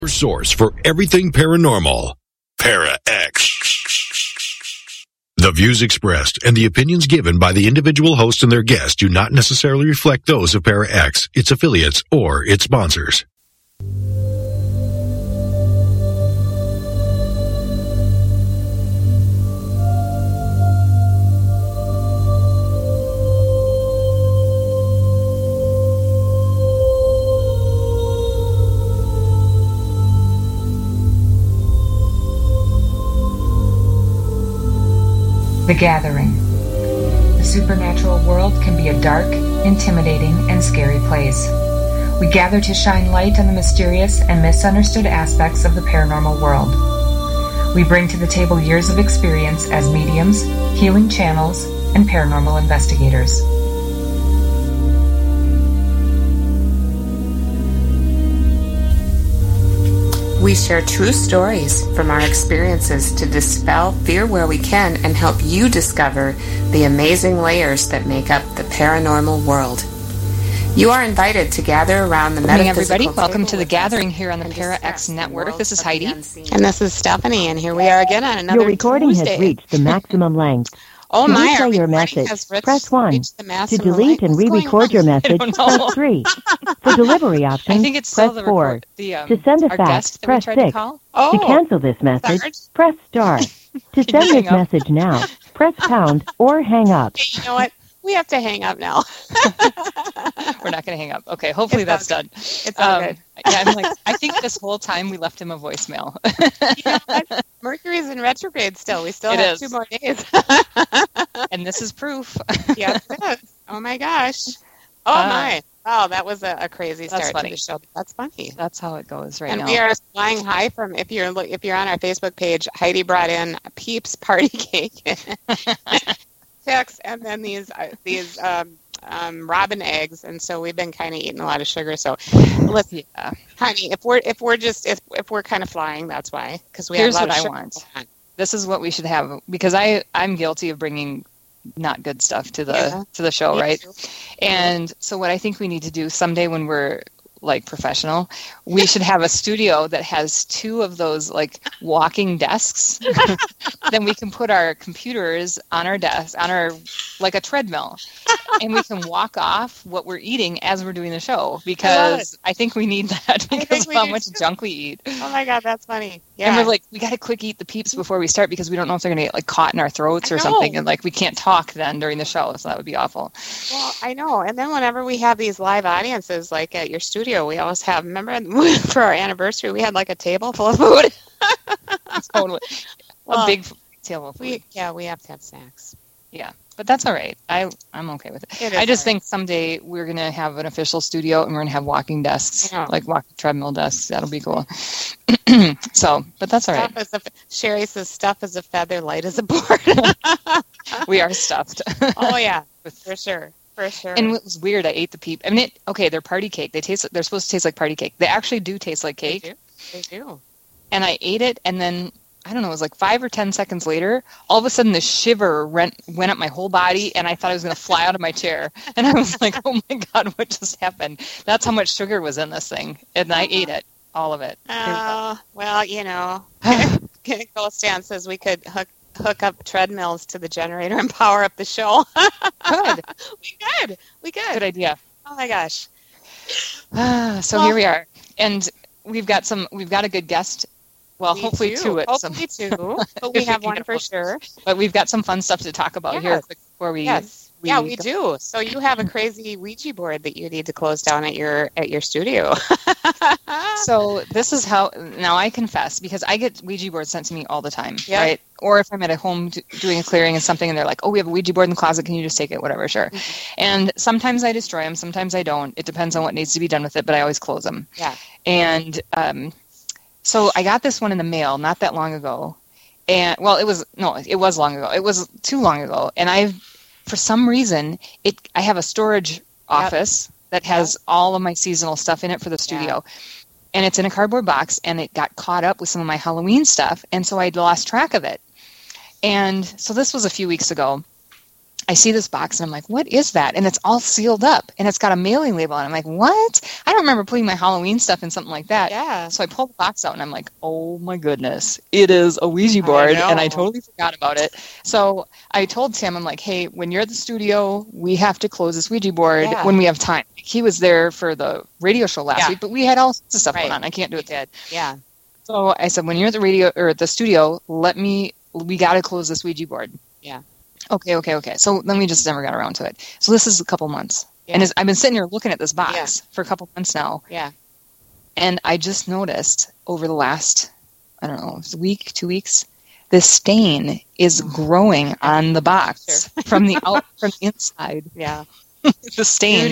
Your source for everything paranormal. Para-X. The views expressed and the opinions given by the individual host and their guests do not necessarily reflect those of Para-X, its affiliates, or its sponsors. The Gathering. The supernatural world can be a dark, intimidating, and scary place. We gather to shine light on the mysterious and misunderstood aspects of the paranormal world. We bring to the table years of experience as mediums, healing channels, and paranormal investigators. We share true stories from our experiences to dispel fear where we can and help you discover the amazing layers that make up the paranormal world. You are invited to gather around the metaphysical. Good morning, everybody. Welcome to The Gathering here on the Para-X Network. This is Heidi. And this is Stephanie, and here we are again on another Your recording Tuesday. has reached the maximum length. Oh to my, replay your message, press 1. To delete and re-record your message, press 3. For delivery options, I think it's still press the 4. record. To send a fax, press 6. Oh, To cancel this message, press star. To send this message now, press pound or hang up. you know what? We have to hang up now. We're not going to hang up. Okay, hopefully that's done. It's all good. Yeah, I'm like, I think this whole time we left him a voicemail. You know what? Mercury's in retrograde still. We still It have is. 2 more days. And this is proof. Yes, it is. Oh my gosh. Oh my. Oh, that was a crazy start to the show. That's funny. That's how it goes now. And we are flying high from, if you're on our Facebook page, Heidi brought in Peeps party cake. Chicks, and then these robin eggs, and so we've been kind of eating a lot of sugar. So, listen, honey, if we're kind of flying, that's why, because we Here's have a lot what of I sugar. want. This is what we should have, because I'm guilty of bringing not good stuff to the show, right? Too. And so what I think we need to do someday when we're like professional, we should have a studio that has 2 of those like walking desks. Then we can put our computers on our desk, like a treadmill, and we can walk off what we're eating as we're doing the show, because I think we need that because of how much junk we eat. Oh my God, that's funny. Yeah. And we're like, we got to quick eat the Peeps before we start, because we don't know if they're going to get like caught in our throats or something, and like we can't talk then during the show, so that would be awful. Well, I know. And then whenever we have these live audiences, like at your studio, we always have, remember for our anniversary, we had like a table full of food. A big table of food. We have to have snacks. Yeah, but that's all right. I'm okay with it. I just think someday we're going to have an official studio, and we're going to have walking desks, like walking treadmill desks. That'll be cool. So, but that's all right. Sherry says, stuff is a feather, light as a board. We are stuffed. Oh, yeah, for sure. For sure. And it was weird. I ate the Peep. I mean, they're party cake. They're supposed to taste like party cake. They actually do taste like cake. They do. And I ate it, and then, I don't know, it was like 5 or 10 seconds later, all of a sudden the shiver went up my whole body, and I thought I was going to fly out of my chair. And I was like, oh my God, what just happened? That's how much sugar was in this thing. And I ate it, all of it. Well, you know, Ghost Stan says we could hook up treadmills to the generator and power up the show. Good. We could. Good idea. Oh my gosh. Here we are. And we've got a good guest. Well, hopefully 2. Hopefully 2. But we have one for sure. But we've got some fun stuff to talk about here before we... Yes. We do. So you have a crazy Ouija board that you need to close down at your studio. So this is how... Now, I confess, because I get Ouija boards sent to me all the time, right? Or if I'm at a home doing a clearing and something, and they're like, oh, we have a Ouija board in the closet. Can you just take it? Whatever, sure. Mm-hmm. And sometimes I destroy them. Sometimes I don't. It depends on what needs to be done with it, but I always close them. Yeah. And... So I got this one in the mail not that long ago, and it was long ago. It was too long ago, and for some reason, I have a storage office that has all of my seasonal stuff in it for the studio, and it's in a cardboard box, and it got caught up with some of my Halloween stuff, and so I lost track of it. And so this was a few weeks ago, I see this box and I'm like, what is that? And it's all sealed up and it's got a mailing label. And I'm like, what? I don't remember putting my Halloween stuff in something like that. Yeah. So I pull the box out and I'm like, oh my goodness, it is a Ouija board. And I totally forgot about it. So I told Tim, I'm like, hey, when you're at the studio, we have to close this Ouija board when we have time. He was there for the radio show last week, but we had all sorts of stuff going on. I can't do it. Yeah. So I said, when you're at the radio or at the studio, we got to close this Ouija board. Yeah. Okay. So then we just never got around to it. So this is a couple months. Yeah. And I've been sitting here looking at this box for a couple months now. Yeah. And I just noticed over the last, I don't know, week, 2 weeks, this stain is growing on the box from the inside. Yeah. The stain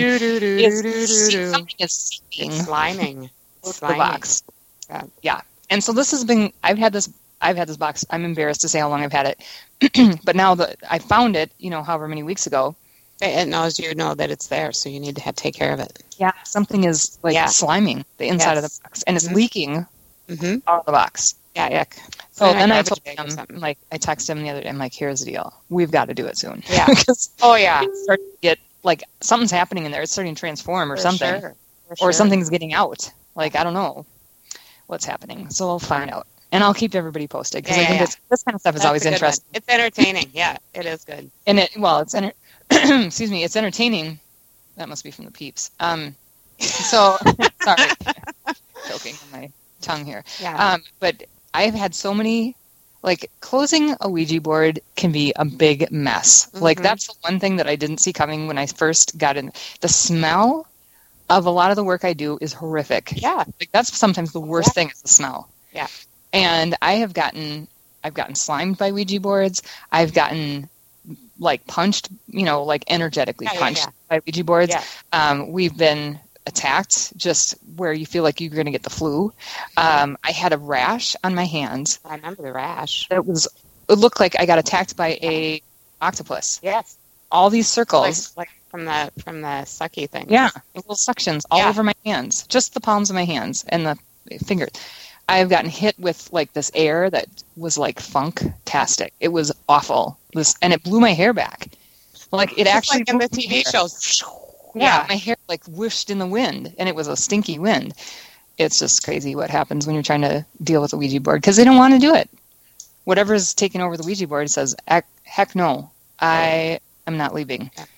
something is seeping. Sliming. The box. Yeah. And so this has been, I've had this box. I'm embarrassed to say how long I've had it. But now that I found it, however many weeks ago. It knows you know that it's there, so you need to take care of it. Yeah, something is sliming the inside of the box, and it's leaking out of the box. Yeah, yuck. So then I told him, I texted him the other day, I'm like, here's the deal. We've got to do it soon. Yeah. It's starting to get, something's happening in there. It's starting to transform or something. Sure. Or something's getting out. I don't know what's happening. So I'll find out. And I'll keep everybody posted because I think this kind of stuff is always interesting. It's entertaining. Yeah, it is good. And excuse me, it's entertaining. That must be from the Peeps. So sorry, choking on my tongue here. Yeah. But I've had so many. Closing a Ouija board can be a big mess. That's the one thing that I didn't see coming when I first got in. The smell of a lot of the work I do is horrific. Yeah. That's sometimes the worst thing is the smell. Yeah. And I've gotten slimed by Ouija boards. I've gotten punched, energetically punched by Ouija boards. Yeah. We've been attacked just where you feel like you're going to get the flu. I had a rash on my hands. I remember the rash. It looked like I got attacked by a octopus. Yes. All these circles. Like from the sucky thing. Yeah. Little suctions all over my hands. Just the palms of my hands and the fingers. I've gotten hit with this air that was funk-tastic. It was awful. And it blew my hair back. It actually in the TV shows. Yeah, my hair whooshed in the wind, and it was a stinky wind. It's just crazy what happens when you're trying to deal with a Ouija board because they don't want to do it. Whatever's taking over the Ouija board says, "Heck no, I am not leaving." Yeah.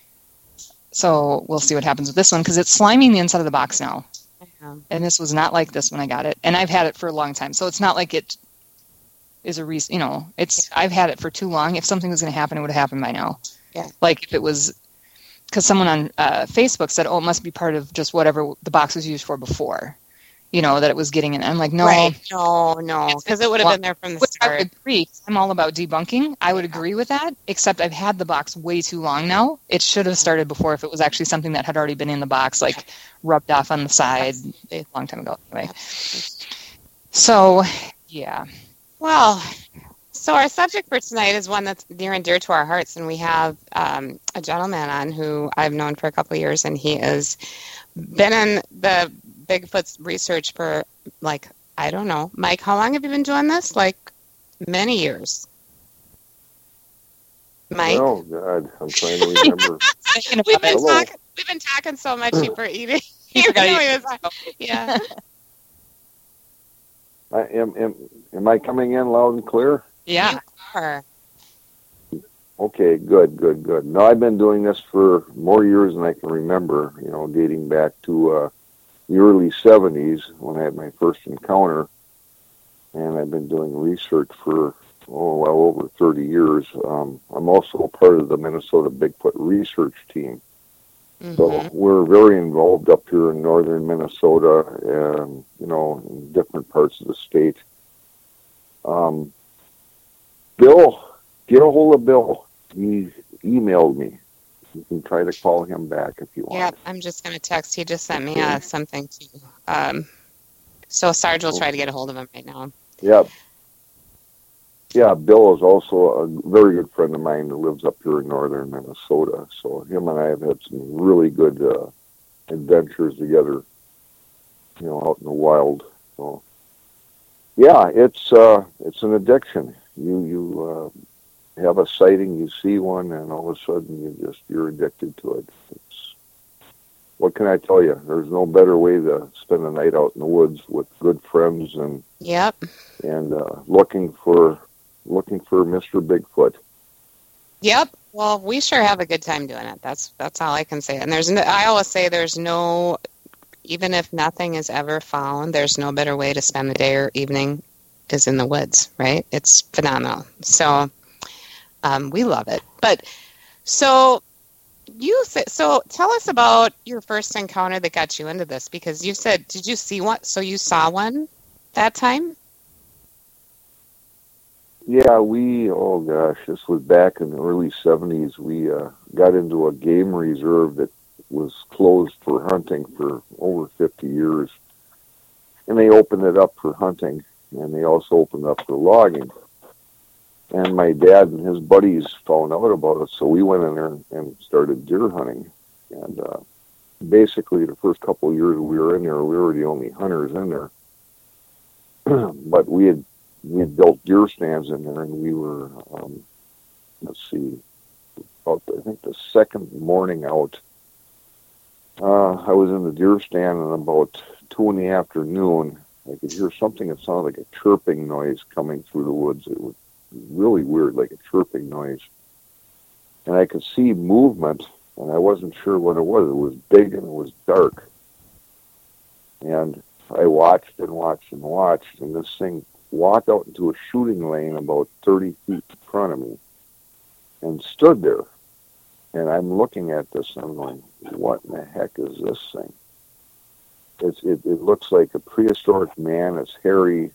So we'll see what happens with this one because it's sliming the inside of the box now. And this was not like this when I got it. And I've had it for a long time. So it's not like it is a reason, I've had it for too long. If something was going to happen, it would have happened by now. Yeah. If it was, because someone on Facebook said, it must be part of just whatever the box was used for before, that it was getting in. I'm like, no. Right. No. Because it would have been there from the start. I would agree. I'm all about debunking. I would agree with that, except I've had the box way too long now. It should have started before if it was actually something that had already been in the box, rubbed off on the side a long time ago. Anyway. So, yeah. Well, so our subject for tonight is one that's near and dear to our hearts, and we have a gentleman on who I've known for a couple of years, and he has been in the Bigfoot research for, I don't know. Mike, how long have you been doing this? Many years. Mike? Oh, God. I'm trying to remember. We've been talking so much for eating. Yeah. Am I coming in loud and clear? Yeah. You are. Okay, good. No, I've been doing this for more years than I can remember, dating back to the early 70s when I had my first encounter. And I've been doing research for, well over 30 years. I'm also part of the Minnesota Bigfoot research team. Mm-hmm. So we're very involved up here in northern Minnesota and, in different parts of the state. Bill, get a hold of Bill. He emailed me. You can try to call him back if you want. Yeah, I'm just going to text. He just sent me something too. So Sarge will try to get a hold of him right now. Yeah. Yeah, Bill is also a very good friend of mine who lives up here in northern Minnesota. So him and I have had some really good adventures together, out in the wild. So, yeah, it's an addiction. You have a sighting, you see one, and all of a sudden you're addicted to it. What can I tell you? There's no better way to spend a night out in the woods with good friends and looking for Mr. Bigfoot. Yep. Well, we sure have a good time doing it. That's all I can say. And I always say there's no, even if nothing is ever found, there's no better way to spend the day or evening is in the woods, right? It's phenomenal. So we love it. But so tell us about your first encounter that got you into this, because you said, did you see one? So you saw one that time? Yeah, this was back in the early 70s. We got into a game reserve that was closed for hunting for over 50 years. And they opened it up for hunting, and they also opened up for logging. And my dad and his buddies found out about it, so we went in there and started deer hunting. And basically, the first couple of years we were in there, we were the only hunters in there. But we had built deer stands in there, and we were, I think the second morning out, I was in the deer stand, and about 2 in the afternoon, I could hear something that sounded like a chirping noise coming through the woods. It was really weird, like a chirping noise. And I could see movement, and I wasn't sure what it was. It was big and it was dark. And I watched and watched and watched, and this thing walked out into a shooting lane about 30 feet in front of me and stood there. And I'm looking at this, and I'm going, what in the heck is this thing? It looks like a prehistoric man. It's hairy.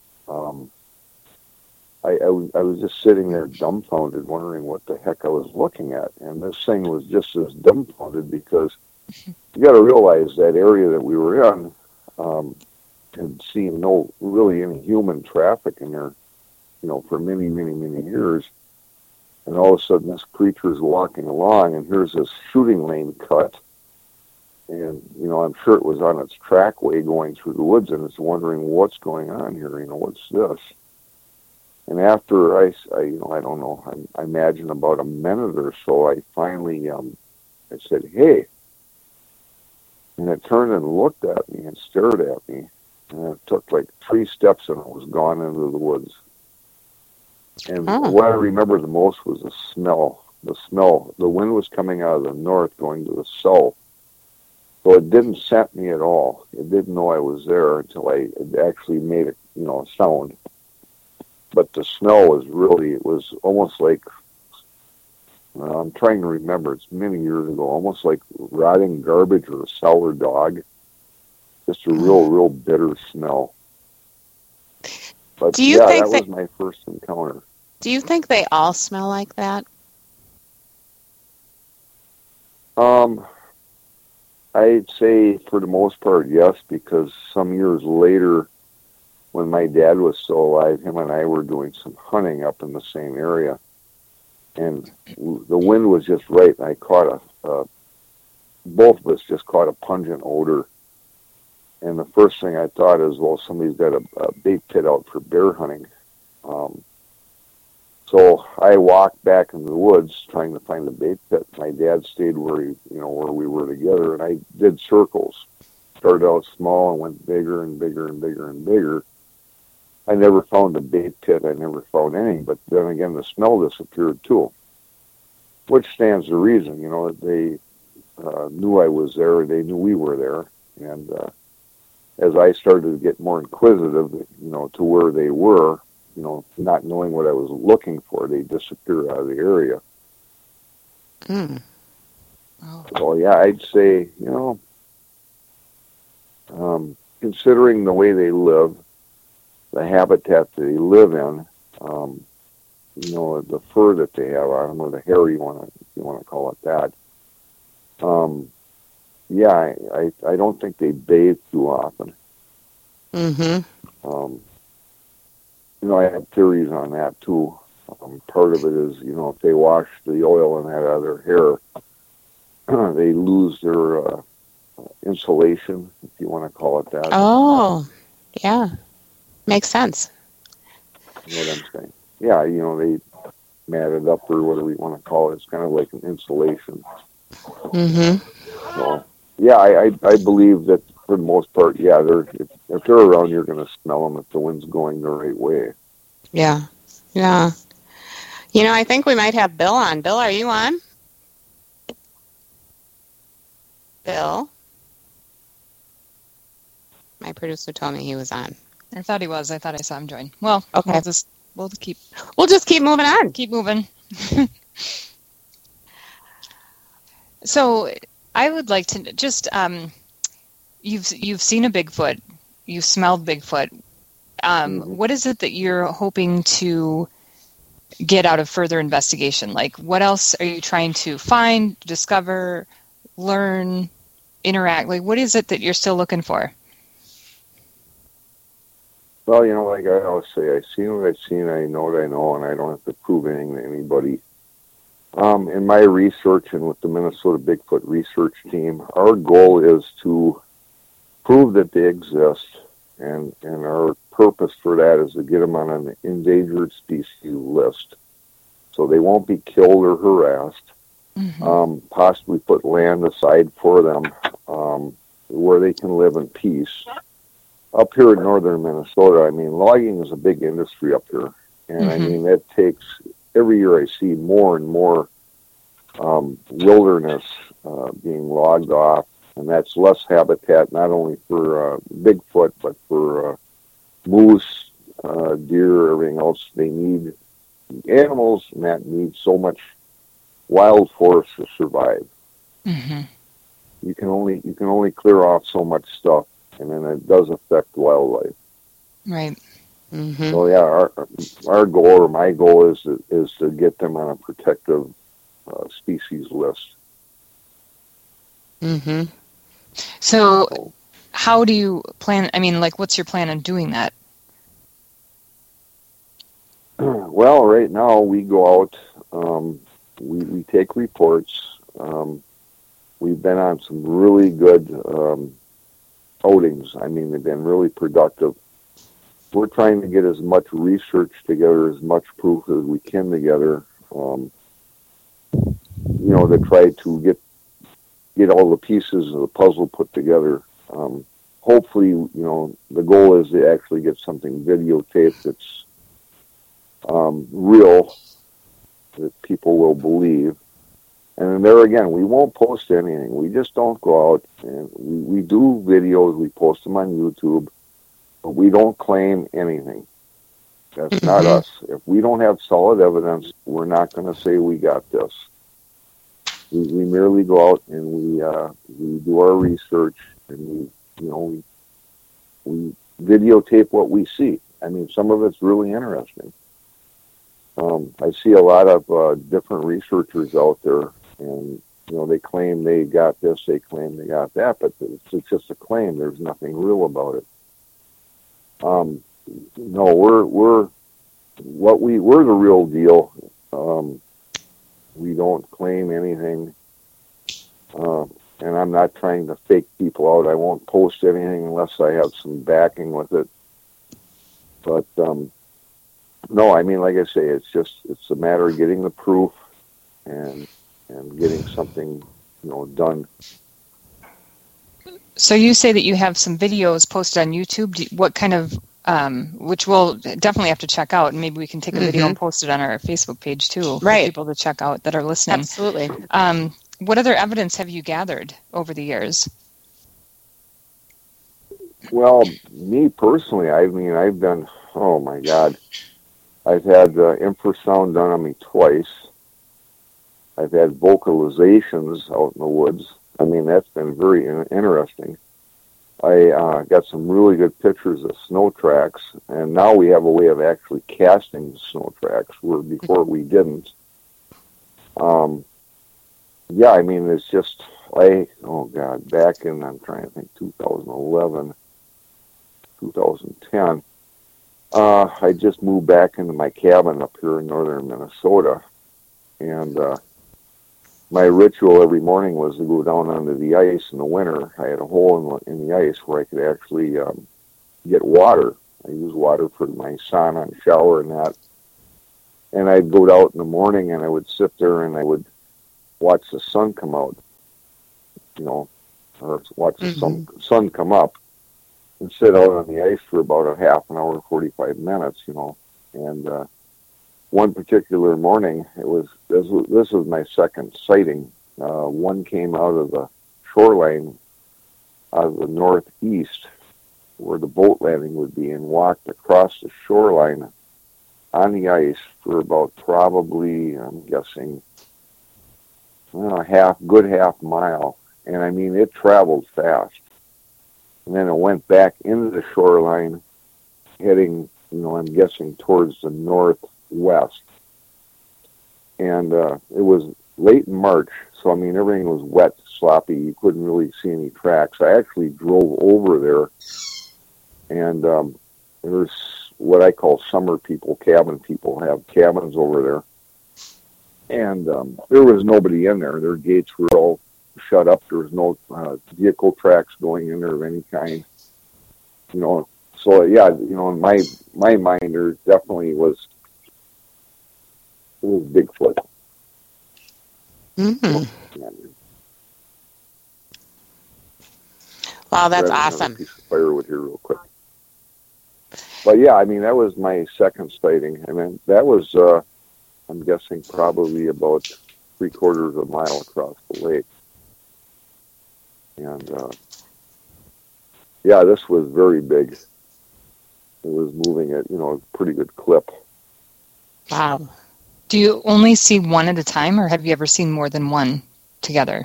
I was just sitting there dumbfounded, wondering what the heck I was looking at. And this thing was just as dumbfounded, because you got to realize that area that we were in had seen no really any human traffic in there, for many, many, many years. And all of a sudden, this creature's walking along, and here's this shooting lane cut. And, I'm sure it was on its trackway going through the woods, and it's wondering what's going on here, what's this? And after I don't know, I imagine about a minute or so, I finally, I said, hey. And it turned and looked at me and stared at me. And it took like 3 steps, and it was gone into the woods. And what I remember the most was the smell. The smell. The wind was coming out of the north, going to the south. So it didn't scent me at all. It didn't know I was there until I actually made a sound. But the smell was really, it was almost like, I'm trying to remember, it's many years ago, almost like rotting garbage or a sour dog. Just a real bitter smell. But that was my first encounter. Do you think they all smell like that? I'd say for the most part, yes, because some years later, when my dad was still alive, him and I were doing some hunting up in the same area. And the wind was just right, and I caught both of us just caught a pungent odor. And the first thing I thought is, well, somebody's got a bait pit out for bear hunting. So I walked back into the woods trying to find the bait pit. My dad stayed where we were together, and I did circles. Started out small and went bigger and bigger and bigger and bigger. I never found a bait pit. I never found any. But then again, the smell disappeared too, which stands to reason. They knew I was there. They knew we were there. And as I started to get more inquisitive, to where they were, not knowing what I was looking for, they disappeared out of the area. So yeah, I'd say, considering the way they live, the habitat that they live in, the fur that they have on them, or the hair, if you want to call it that. I don't think they bathe too often. I have theories on that too. Part of it is, if they wash the oil and that out of their hair, they lose their insulation, if you want to call it that. Oh, yeah. Makes sense. You know what I'm saying? Yeah, matted up or whatever you want to call it. It's kind of like an insulation. So, yeah, I believe that for the most part, yeah, if they're around, you're going to smell them if the wind's going the right way. Yeah. Yeah. You know, I think we might have Bill on. Bill, are you on? Bill? My producer told me he was on. I thought he was. I thought I saw him join. Well, okay. We'll just keep moving on. Keep moving. So I would like to just you've seen a Bigfoot, you've smelled Bigfoot. What is it that you're hoping to get out of further investigation? Like, what else are you trying to find, discover, learn, interact? Like, what is it that you're still looking for? Well, you know, like I always say, I've seen what I've seen, I know what I know, and I don't have to prove anything to anybody. In my research and with the Minnesota Bigfoot research team, our goal is to prove that they exist, and our purpose for that is to get them on an endangered species list, so they won't be killed or harassed. Possibly put land aside for them where they can live in peace. Up here in northern Minnesota, I mean, logging is a big industry up here, and I mean, that takes, every year I see more and more wilderness being logged off, and that's less habitat, not only for Bigfoot, but for moose, deer, everything else. They need animals, and that needs so much wild forest to survive. You can only clear off so much stuff, and then it does affect wildlife. Right. So yeah, our goal, or my goal, is to get them on a protective species list. So how do you plan? I mean, like, what's your plan on doing that? Well, right now we go out. We take reports. We've been on some really good outings. I mean, they've been really productive. We're trying to get as much research together, as much proof as we can together, you know, to try to get all the pieces of the puzzle put together. Hopefully, you know, the goal is to actually get something videotaped that's real, that people will believe. And there again, we won't post anything. We just don't go out, and we do videos. We post them on YouTube, but we don't claim anything. That's not us. If we don't have solid evidence, we're not going to say we got this. We merely go out and we do our research, and we videotape what we see. I mean, some of it's really interesting. I see a lot of different researchers out there, and you know, they claim they got this, they claim they got that, but it's just a claim. There's nothing real about it. No, we're the real deal. We don't claim anything, and I'm not trying to fake people out. I won't post anything unless I have some backing with it. But no, I mean, like I say, it's a matter of getting the proof and getting something, you know, done. So you say that you have some videos posted on YouTube. What kind of, which we'll definitely have to check out, and maybe we can take a video and post it on our Facebook page too, for people to check out that are listening. Absolutely. What other evidence have you gathered over the years? Well, me personally, I mean, I've done, oh my God, I've had infrasound done on me twice. I've had vocalizations out in the woods. I mean, that's been very interesting. I got some really good pictures of snow tracks, and now we have a way of actually casting the snow tracks, where before we didn't. Yeah, I mean, it's just, oh God, back in, I'm trying to think, 2011, 2010, I just moved back into my cabin up here in northern Minnesota, and my ritual every morning was to go down onto the ice in the winter. I had a hole in the ice where I could actually get water. I use water for my sauna and shower and that. And I'd go out in the morning and I would sit there and I would watch the sun come out, or watch the sun come up and sit out on the ice for about a half an hour, 45 minutes, And one particular morning, this was my second sighting. One came out of the shoreline out of the northeast where the boat landing would be and walked across the shoreline on the ice for about probably, I'm guessing, good half mile. And I mean, it traveled fast. And then it went back into the shoreline, heading, I'm guessing towards the northwest. And it was late in March, so I mean, everything was wet, sloppy. You couldn't really see any tracks. I actually drove over there, and there's what I call summer people, cabin people, have cabins over there. And there was nobody in there. Their gates were all shut up. There was no vehicle tracks going in there of any kind. So yeah, in my mind, there definitely was Bigfoot. Mm-hmm. Wow, that's awesome. A piece of firewood here real quick. But yeah, I mean, that was my second sighting. I mean, that was, I'm guessing, probably about 3/4 of a mile across the lake. And yeah, this was very big. It was moving at, a pretty good clip. Wow. Do you only see one at a time, or have you ever seen more than one together?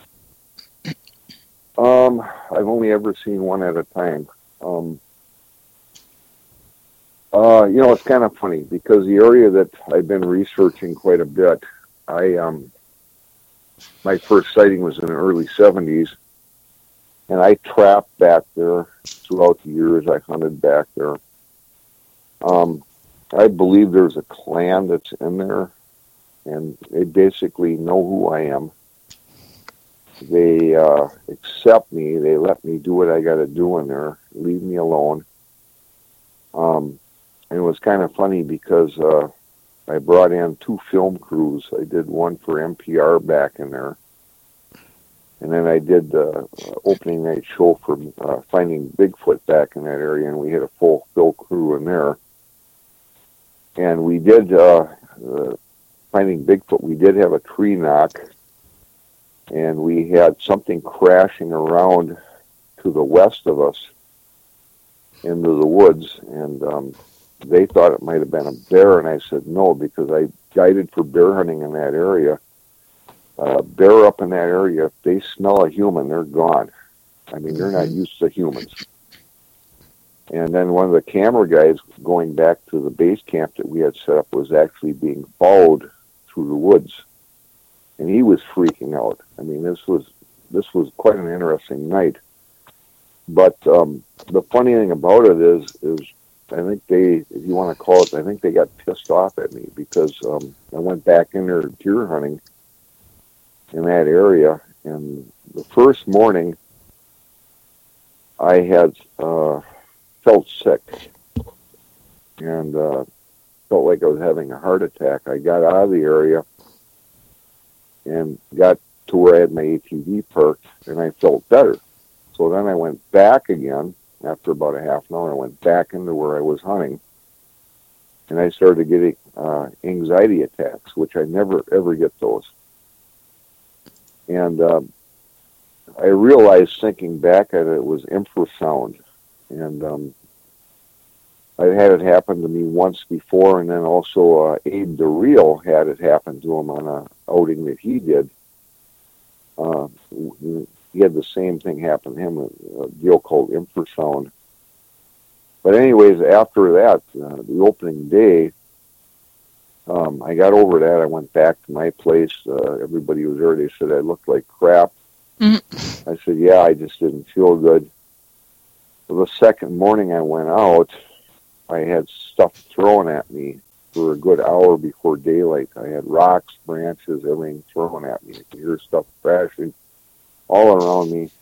I've only ever seen one at a time. It's kind of funny because the area that I've been researching quite a bit, my first sighting was in the early 70s, and I trapped back there throughout the years. I hunted back there. I believe there's a clan that's in there, and they basically know who I am. They accept me. They let me do what I got to do in there, leave me alone. And it was kind of funny because I brought in 2 film crews. I did one for NPR back in there, and then I did the opening night show for Finding Bigfoot back in that area, and we had a full film crew in there. And we did, Finding Bigfoot, we did have a tree knock, and we had something crashing around to the west of us into the woods, and they thought it might have been a bear, and I said no, because I guided for bear hunting in that area. Bear up in that area, if they smell a human, they're gone. I mean, they're not used to humans. And then one of the camera guys going back to the base camp that we had set up was actually being followed through the woods. And he was freaking out. I mean, this was quite an interesting night. But the funny thing about it is I think they, if you want to call it, I think they got pissed off at me because I went back in there deer hunting in that area. And the first morning I had felt sick and felt like I was having a heart attack. I got out of the area and got to where I had my ATV parked, and I felt better. So then I went back again. After about a half an hour, I went back into where I was hunting, and I started getting anxiety attacks, which I never, ever get those. And I realized, thinking back at it, it was infrasound. And I had it happen to me once before, and then also Abe the Real had it happen to him on an outing that he did. He had the same thing happen to him, a deal called infrasound. But anyways, after that, the opening day, I got over that. I went back to my place. Everybody was there. They said I looked like crap. Mm-hmm. I said, yeah, I just didn't feel good. The second morning I went out, I had stuff thrown at me for a good hour before daylight. I had rocks, branches, everything thrown at me. I could hear stuff crashing all around me.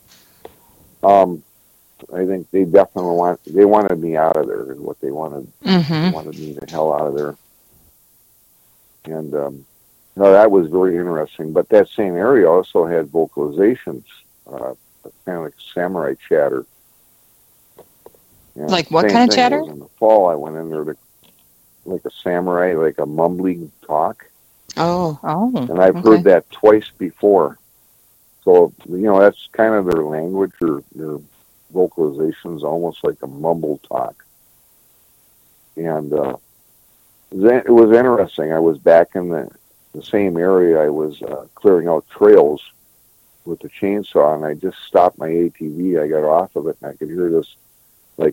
I think they definitely wanted me out of there, is what they wanted. Mm-hmm. They wanted me the hell out of there. And that was very interesting. But that same area also had vocalizations, kind of like samurai chatter. And like what kind of chatter? In the fall, I went in there like a samurai, like a mumbling talk. Oh. And I've heard that twice before. So, that's kind of their language, or their vocalizations, almost like a mumble talk. And it was interesting. I was back in the same area. I was clearing out trails with the chainsaw, and I just stopped my ATV. I got off of it, and I could hear this, like,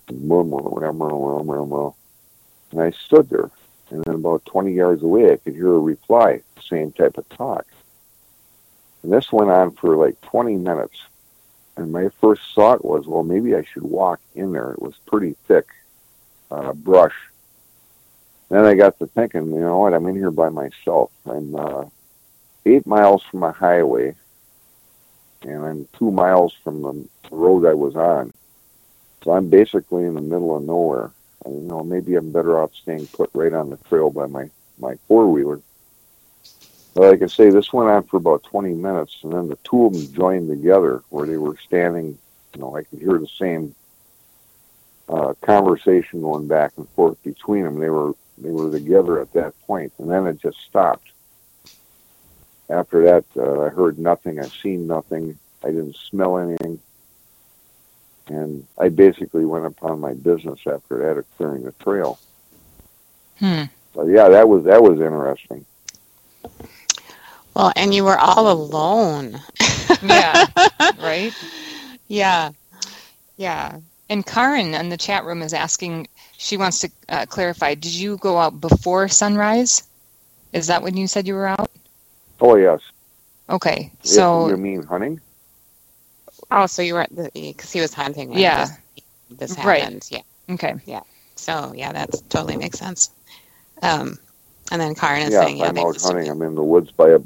and I stood there. And then about 20 yards away, I could hear a reply, same type of talk. And this went on for like 20 minutes. And my first thought was, well, maybe I should walk in there. It was pretty thick brush. Then I got to thinking, you know what, I'm in here by myself. I'm 8 miles from a highway, and I'm 2 miles from the road I was on. So I'm basically in the middle of nowhere. And, maybe I'm better off staying put right on the trail by my four-wheeler. But like I say, this went on for about 20 minutes, and then the two of them joined together where they were standing. I could hear the same conversation going back and forth between them. They were together at that point, and then it just stopped. After that, I heard nothing. I seen nothing. I didn't smell anything. And I basically went upon my business after that of clearing the trail. But yeah, that was interesting. Well, and you were all alone. Yeah, right? Yeah. And Karen in the chat room is asking, she wants to clarify, did you go out before sunrise? Is that when you said you were out? Oh, yes. Okay, so... You mean hunting? Oh, so you were because he was hunting when this happened. Right. Yeah. Okay. Yeah. So, that totally makes sense. And then Karen is saying, I'm out hunting. I'm in the woods by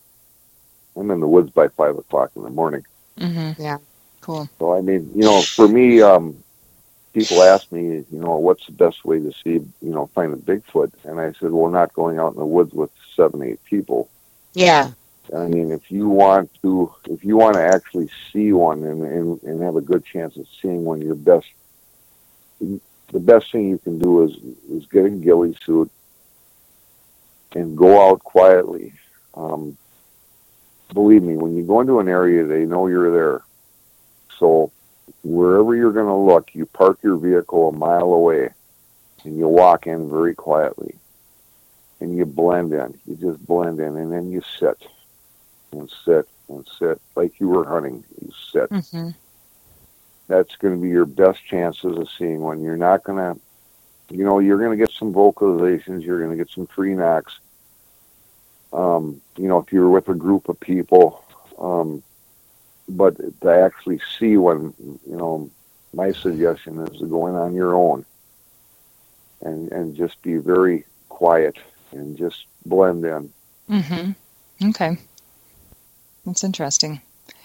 5 o'clock in the morning. Mm-hmm. Yeah. Cool. So, for me, people ask me, what's the best way to see, find a Bigfoot? And I said, well, not going out in the woods with 7-8 people. Yeah. If you want to actually see one and have a good chance of seeing one, the best thing you can do is get a ghillie suit and go out quietly. Believe me, when you go into an area, they know you're there. So wherever you're going to look, you park your vehicle a mile away and you walk in very quietly and you blend in. You just blend in, and then you sit. And sit and sit like you were hunting. You sit. Mm-hmm. That's going to be your best chances of seeing one. You're not going to, you're going to get some vocalizations. You're going to get some tree knocks. If you're with a group of people, but to actually see one, my suggestion is to go in on your own and just be very quiet and just blend in. Mm-hmm. Okay. That's interesting.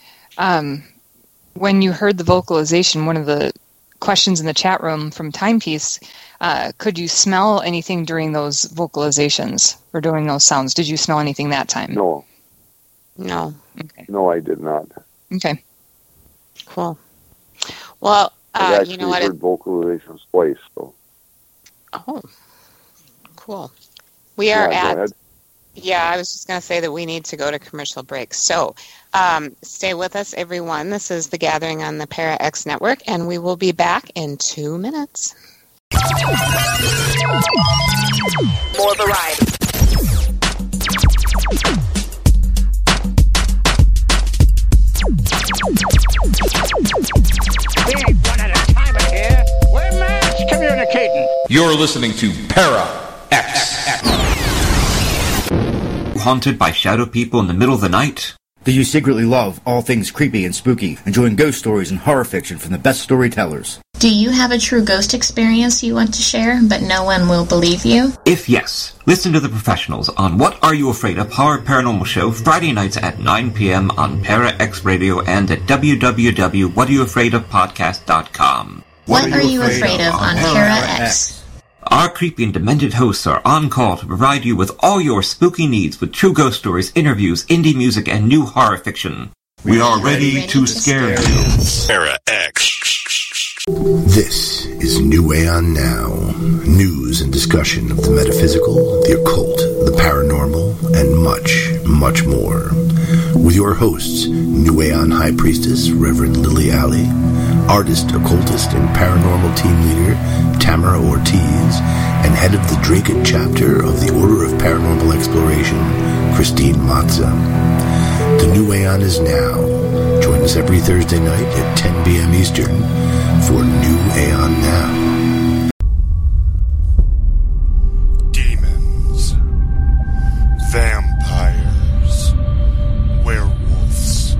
When you heard the vocalization, one of the questions in the chat room from Timepiece, could you smell anything during those vocalizations or during those sounds? Did you smell anything that time? No. Okay. No, I did not. Okay. Cool. Well, I've actually heard vocalizations twice. So. Oh, cool. We are Go ahead. Yeah, I was just going to say that we need to go to commercial break. So stay with us, everyone. This is The Gathering on the Para-X Network, and we will be back in 2 minutes. More variety. We ain't one at a time in here. We're mass communicating. You're listening to Para-X. Haunted by shadow people in the middle of the night? Do you secretly love all things creepy and spooky, enjoying ghost stories and horror fiction from the best storytellers? Do you have a true ghost experience you want to share, but no one will believe you? If yes, listen to The Professionals on What Are You Afraid Of? Horror Paranormal Show Friday nights at 9 p.m. on Para-X Radio and at www.whatayouafraidofpodcast.com. What Are You Afraid Of on Para-X? Our creepy and demented hosts are on call to provide you with all your spooky needs with true ghost stories, interviews, indie music, and new horror fiction. We are ready to scare you. Para X. This is New Aeon Now. News and discussion of the metaphysical, the occult, the paranormal, and much, much more. With your hosts, New Aeon High Priestess, Reverend Lily Alley, artist, occultist, and paranormal team leader, Tamara Ortiz, and head of the Dracut chapter of the Order of Paranormal Exploration, Christine Matza. The New Aeon is now. Join us every Thursday night at 10 p.m. Eastern for New Aeon Now. Demons, vampires, werewolves,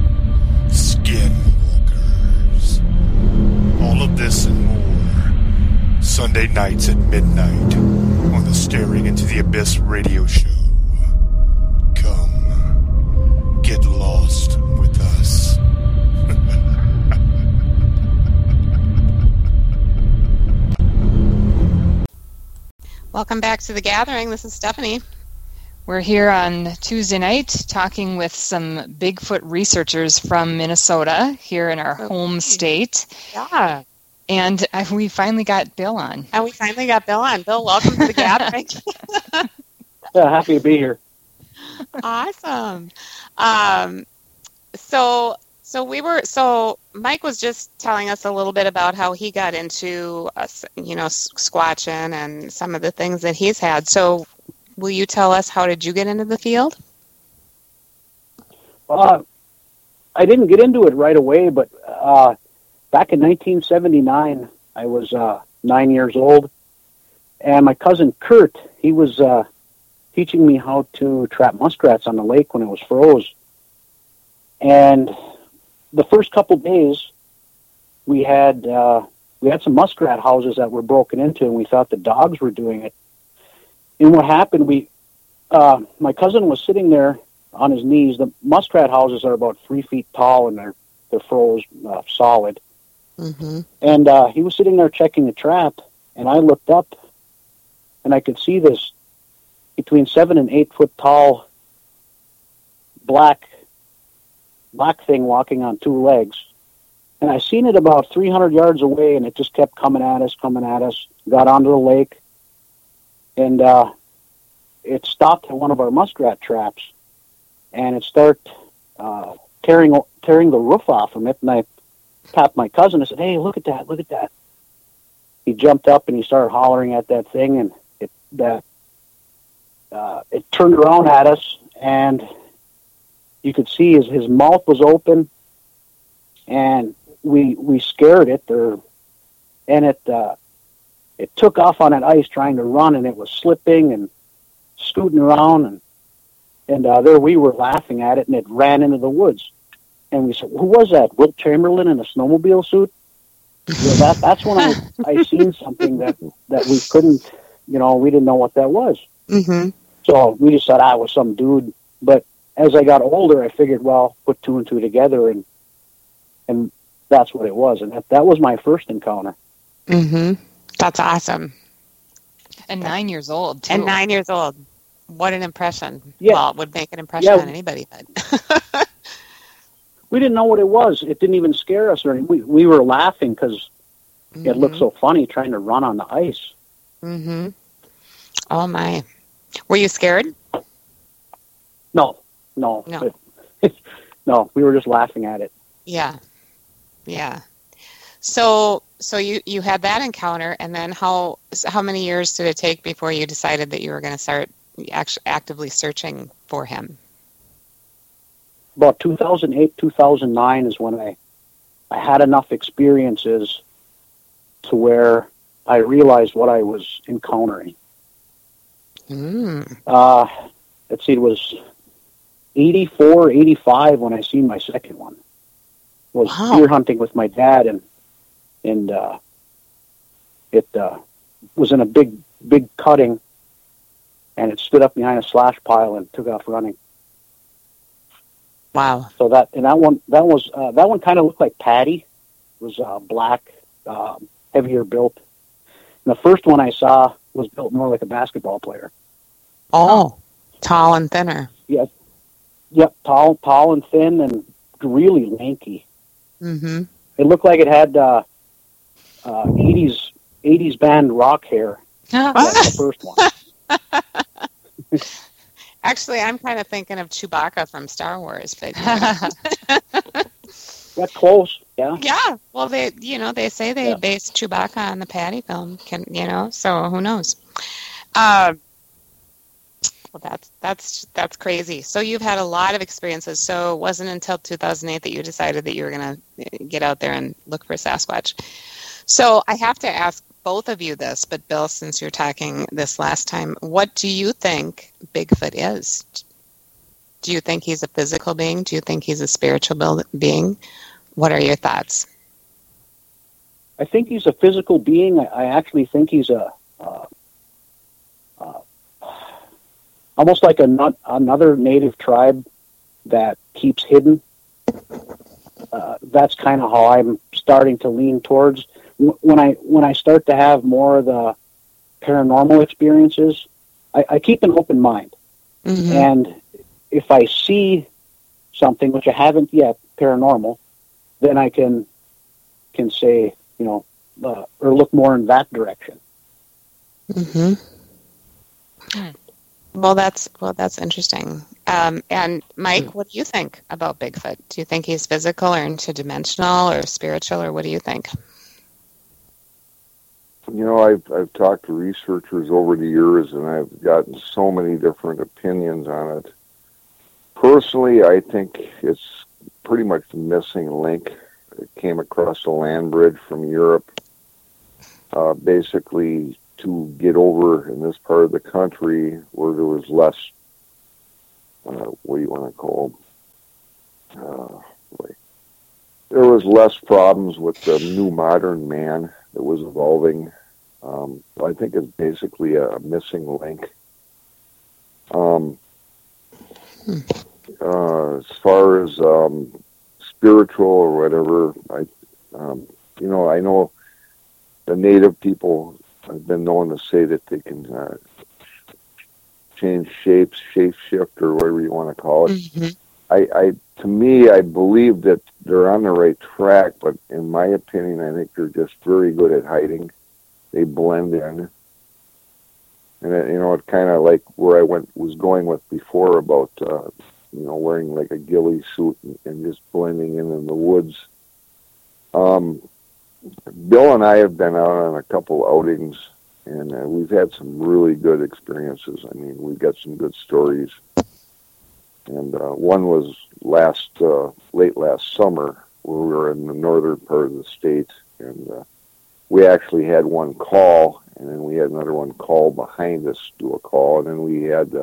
skinwalkers, all of this and more, Sunday nights at midnight on the Staring Into the Abyss radio show. Come, get lost with us. Welcome back to The Gathering. This is Stephanie. We're here on Tuesday night talking with some Bigfoot researchers from Minnesota here in our home state. Yeah. And we finally got Bill on. Bill, welcome to The Gathering. Yeah, happy to be here. Awesome. So Mike was just telling us a little bit about how he got into, Squatching and some of the things that he's had. So will you tell us, how did you get into the field? I didn't get into it right away, but back in 1979, I was 9 years old, and my cousin Kurt, he was teaching me how to trap muskrats on the lake when it was froze. And the first couple days, we had some muskrat houses that were broken into, and we thought the dogs were doing it. And what happened, my cousin was sitting there on his knees. The muskrat houses are about 3 feet tall, and they're froze solid. Mm-hmm. And he was sitting there checking the trap, and I looked up, and I could see this between 7 and 8 foot tall black thing walking on 2 legs. And I seen it about 300 yards away, and it just kept coming at us, got onto the lake, and it stopped at one of our muskrat traps, and it started tearing the roof off from it, and I tapped my cousin and said, "Hey, look at that. He jumped up and he started hollering at that thing, and it turned around at us, and you could see his mouth was open, and we scared it, and it took off on that ice trying to run, and it was slipping and scooting around, and there we were laughing at it, and it ran into the woods. And we said, "Who was that? Wilt Chamberlain in a snowmobile suit?" Well, that's when I seen something that we couldn't, we didn't know what that was. Mm-hmm. So we just thought, it was some dude. But as I got older, I figured, well, put 2 and 2 together, and that's what it was. And that was my first encounter. Mm-hmm. That's awesome. And 9 years old, too. And 9 years old. What an impression. Yeah. Well, it would make an impression on anybody. But we didn't know what it was. It didn't even scare us or anything. We were laughing because it looked so funny trying to run on the ice. Mm-hmm. Oh, my. Were you scared? No. No, we were just laughing at it. Yeah. So you had that encounter, and then how many years did it take before you decided that you were going to start actively searching for him? About 2008, 2009 is when I had enough experiences to where I realized what I was encountering. Let's see, it was 84, 85 when I seen my second one. Was deer hunting with my dad, and it was in a big cutting, and it stood up behind a slash pile and took off running. Wow! So that one kind of looked like Patty. It was black, heavier built, The first one I saw was built more like a basketball player. Oh, tall and thinner. Yep, tall and thin and really lanky. Mm-hmm. It looked like it had 80s band rock hair. That's the first one. Actually, I'm kind of thinking of Chewbacca from Star Wars, but that's close. Yeah. Yeah. Well, they say they based Chewbacca on the Patty film. So who knows? Well, that's crazy. So you've had a lot of experiences. So it wasn't until 2008 that you decided that you were going to get out there and look for Sasquatch. So I have to ask both of you this, but Bill, since you're talking this last time, what do you think Bigfoot is? Do you think he's a physical being? Do you think he's a spiritual being? What are your thoughts? I think he's a physical being. I actually think he's almost like another native tribe that keeps hidden. That's kind of how I'm starting to lean towards. When I start to have more of the paranormal experiences, I keep an open mind. Mm-hmm. And if I see something, which I haven't yet, paranormal, then I can say, or look more in that direction. Mm-hmm. Well, that's interesting. And Mike, what do you think about Bigfoot? Do you think he's physical or interdimensional or spiritual, or what do you think? I've talked to researchers over the years, and I've gotten so many different opinions on it. Personally, I think it's pretty much the missing link. It came across a land bridge from Europe, basically to get over in this part of the country where there was less, what do you want to call them? There was less problems with the new modern man that was evolving. I think it's basically a missing link. As far as spiritual or whatever, I know the native people have been known to say that they can change shapes, shape shift, or whatever you want to call it. Mm-hmm. To me, I believe that they're on the right track, but in my opinion, I think they're just very good at hiding. They blend in. And, it's kind of like where I was going with before about, wearing like a ghillie suit and just blending in the woods. Bill and I have been out on a couple outings, and we've had some really good experiences. I mean, we've got some good stories. And one was late last summer, where we were in the northern part of the state, and we actually had one call, and then we had another one call behind us do a call, and then we had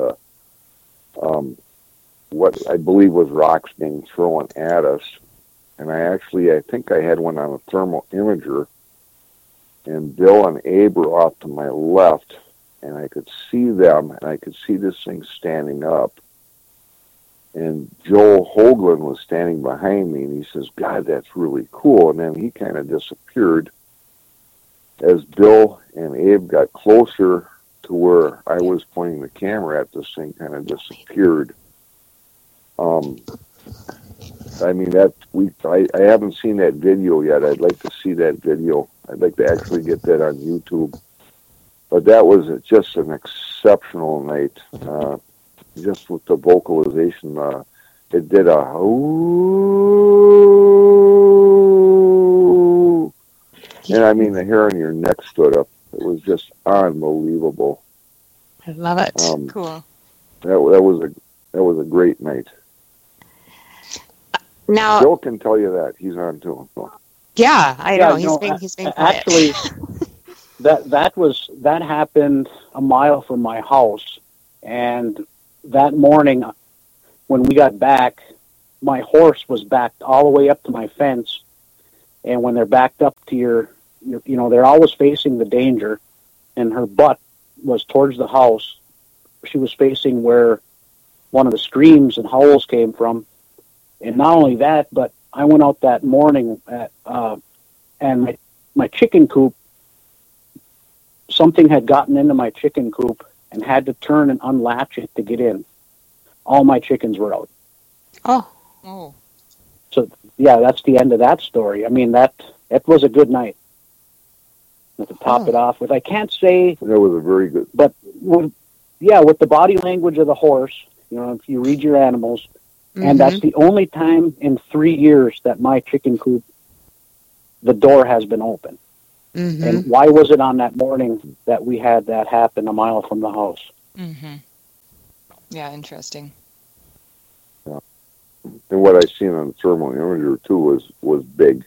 what I believe was rocks being thrown at us. And I think I had one on a thermal imager, and Bill and Abe were off to my left, and I could see them, and I could see this thing standing up. And Joel Hoagland was standing behind me, and he says, "God, that's really cool." And then he kind of disappeared. As Bill and Abe got closer to where I was pointing the camera at, this thing kind of disappeared. I haven't seen that video yet. I'd like to see that video. I'd like to actually get that on YouTube. But that was just an exceptional night. Just with the vocalization, it did a ooh, and I mean the hair on your neck stood up. It was just unbelievable. I love it. Cool. That was a great night. Now Bill can tell you that he's on to him. Yeah, I know. He's being quiet. Actually, that happened a mile from my house, and that morning when we got back, my horse was backed all the way up to my fence. And when they're backed up to they're always facing the danger, and her butt was towards the house. She was facing where one of the screams and howls came from. And not only that, but I went out that morning and my chicken coop something had gotten into my chicken coop and had to turn and unlatch it to get in. All my chickens were out. Oh. So, yeah, that's the end of that story. I mean, that was a good night. To top it off with, I can't say... That was a very good... But, with the body language of the horse, if you read your animals, and that's the only time in 3 years that my chicken coop, the door has been open. Mm-hmm. And why was it on that morning that we had that happen a mile from the house? Mm-hmm. Yeah, interesting. Yeah. And what I seen on the thermal imager, too, was big.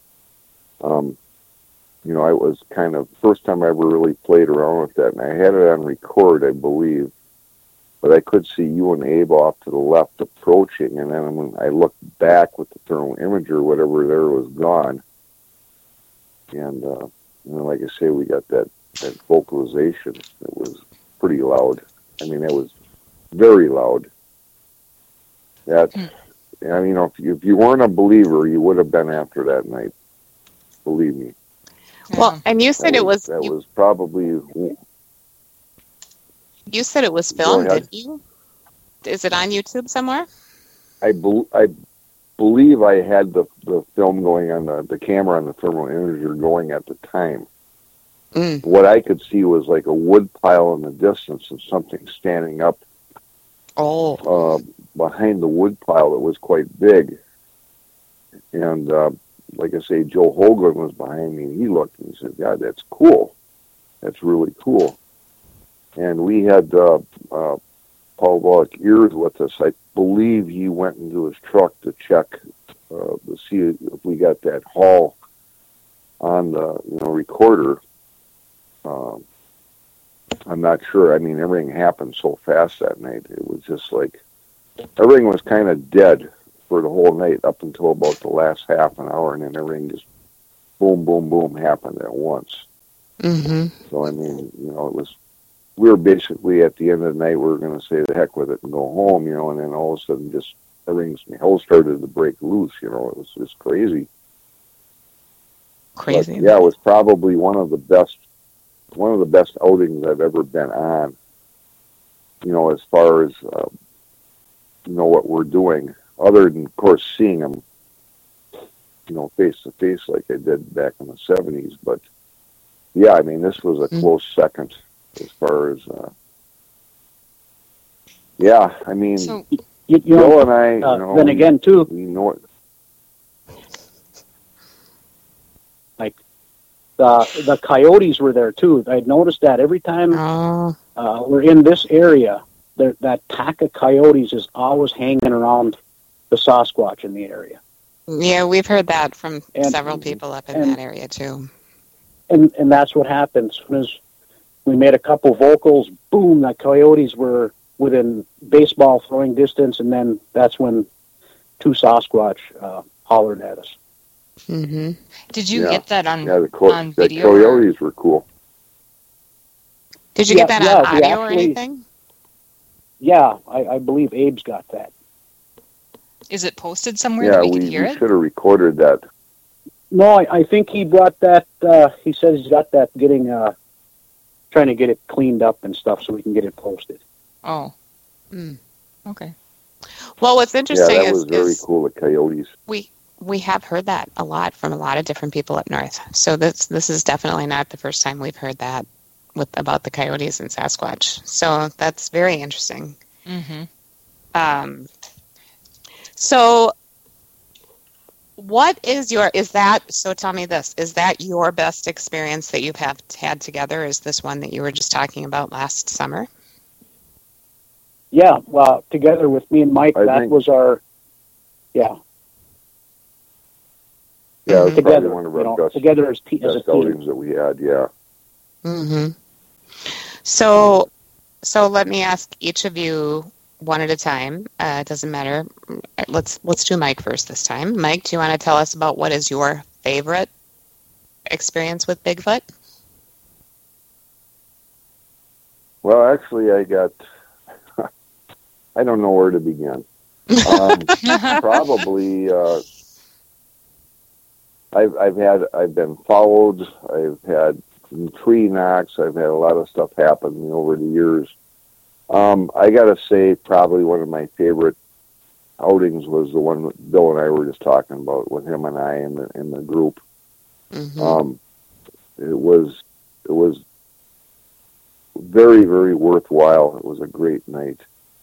I was kind of, first time I ever really played around with that, and I had it on record, I believe, but I could see you and Abe off to the left approaching, and then when I looked back with the thermal imager, whatever there was gone. And, like I say, we got that vocalization. It was pretty loud. I mean, it was very loud. If you weren't a believer, you would have been after that night. Believe me. Well, and you said it was... That was probably... You said it was filmed, didn't you? Is it on YouTube somewhere? I believe I had the film going on the camera on the thermal imager going at the time. What I could see was like a wood pile in the distance and something standing up behind the wood pile that was quite big. And like I say, Joe Hoagland was behind me, and he looked and he said, "God, that's cool. That's really cool." And we had Paul Wallach Ears with us. I believe he went into his truck to check to see if we got that haul on the recorder. I'm not sure. I mean, everything happened so fast that night. It was just like everything was kind of dead for the whole night up until about the last half an hour, and then everything just boom, boom, boom happened at once. Mm-hmm. So, I mean, we were basically at the end of the night, we were going to say the heck with it and go home, and then all of a sudden just everything's hell started to break loose, it was just crazy. Crazy. But, yeah, it was probably one of the best outings I've ever been on, as far as, what we're doing, other than, of course, seeing them, face to face like I did back in the 70s. But, yeah, I mean, this was a close second as far as, I mean, so, Joe and I, then again, too, we know it. Like, the coyotes were there, too. I'd noticed that every time we're in this area, that pack of coyotes is always hanging around the Sasquatch in the area. Yeah, we've heard that from several people up in that area, too. And that's what happened. As soon as we made a couple vocals, boom, the coyotes were within baseball throwing distance, and then that's when two Sasquatch hollered at us. Mm-hmm. Did you get that on video? The coyotes were cool. Did you get that on audio or anything? Yeah, I believe Abe's got that. Is it posted somewhere that we can hear it? Yeah, we should have recorded that. No, I think he brought that, he says he's got that trying to get it cleaned up and stuff so we can get it posted. Oh. Okay. Well, what's interesting that was very cool, the coyotes. We have heard that a lot from a lot of different people up north. So this is definitely not the first time we've heard that about the coyotes and Sasquatch. So that's very interesting. Mm-hmm. So what is so tell me this, is that your best experience that you've had together? Is this one that you were just talking about last summer? Yeah, well, together with me and Mike, was our, Yeah, it was together, one of our best outings that we had, yeah. Mm-hmm. So let me ask each of you one at a time. It doesn't matter. Let's do Mike first this time. Mike, do you want to tell us about what is your favorite experience with Bigfoot? Well, actually, I don't know where to begin. Probably, I've been followed. I've had, tree knocks. I've had a lot of stuff happen to me over the years. I got to say, probably one of my favorite outings was the one that Bill and I were just talking about, with him and I in the group. Mm-hmm. It was very, very worthwhile. It was a great night.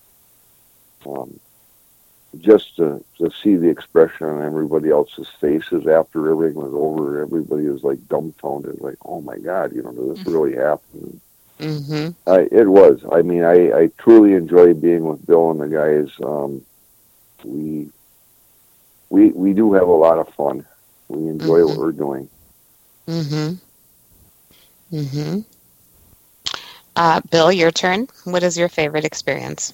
Just to see the expression on everybody else's faces after everything was over, everybody was like dumbfounded, like, "Oh my God, did this really happen?" Mm-hmm. It was. I mean, I truly enjoy being with Bill and the guys. We do have a lot of fun. We enjoy what we're doing. Mm-hmm. Mm-hmm. Bill, your turn. What is your favorite experience?